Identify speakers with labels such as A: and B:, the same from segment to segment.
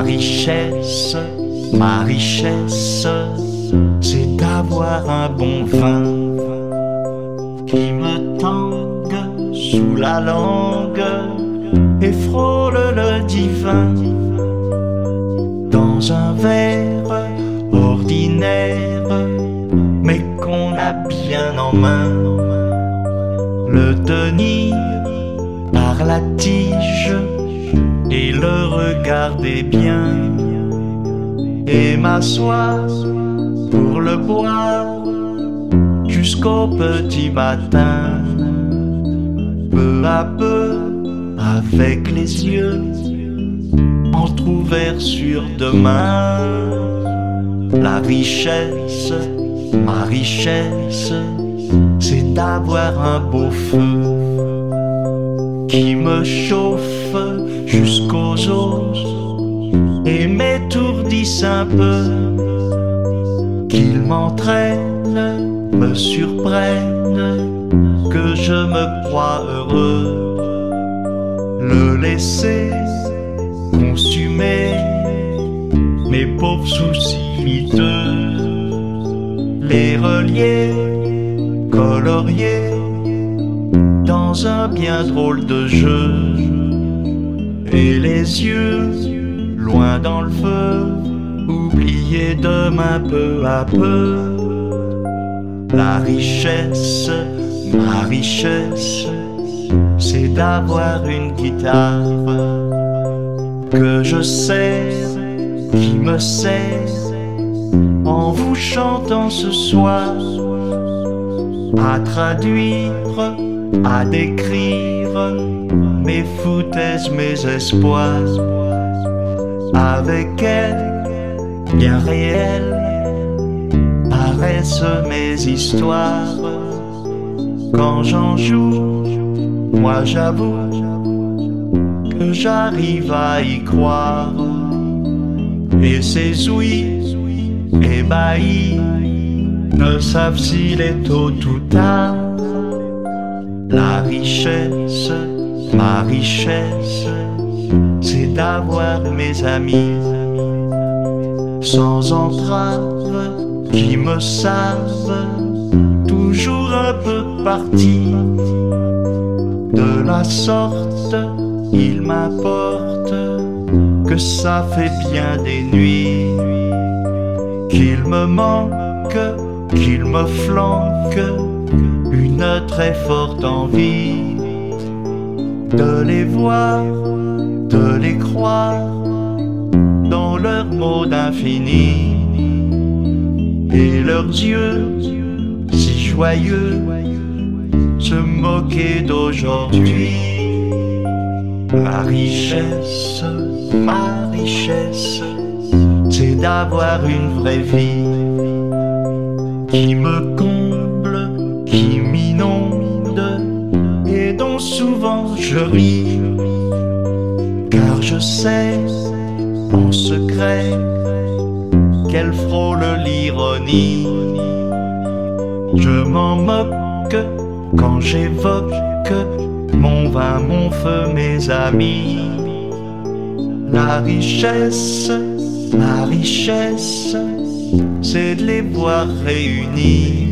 A: ma richesse, c'est d'avoir un bon vin qui me tangue sous la langue et frôle le divin. Dans un verre ordinaire, mais qu'on a bien en main, le tenir par la tige et le regarder bien, et m'asseoir pour le boire jusqu'au petit matin. Peu à peu, avec les yeux entr'ouverts sur demain, la richesse, ma richesse, c'est d'avoir un beau feu qui me chauffe jusqu'aux os et m'étourdisse un peu, qu'il m'entraîne, me surprenne, que je me croie heureux, le laisser consumer mes pauvres soucis miteux, les relier, colorier dans un bien drôle de jeu, et les yeux loin dans le feu, oublier demain peu à peu. La richesse, ma richesse, c'est d'avoir une guitare que je serre, qui me serre en vous chantant ce soir, à traduire, à décrire mes foutaises, mes espoirs. Avec elle, bien réelles, paraissent mes histoires. Quand j'en joue, moi j'avoue que j'arrive à y croire. Et ces ouïes ébahis ne savent s'il est tôt ou tard. La richesse, ma richesse, c'est d'avoir mes amis sans entrave, qui me savent toujours un peu partis. De la sorte, il m'importe que ça fait bien des nuits qu'il me manque, qu'il me flanque une très forte envie de les voir, de les croire dans leurs mots d'infini, et leurs yeux si joyeux se moquer d'aujourd'hui. La richesse, ma richesse, c'est d'avoir une vraie vie qui me comble, qui m'inonde et dont souvent je ris, car je sais en secret qu'elle frôle l'ironie. Je m'en moque quand j'évoque mon vin, mon feu, mes amis. La richesse, ma richesse, c'est de les voir réunis.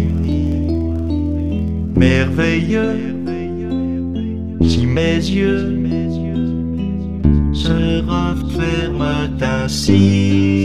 A: Merveilleux, si mes yeux se referment ainsi.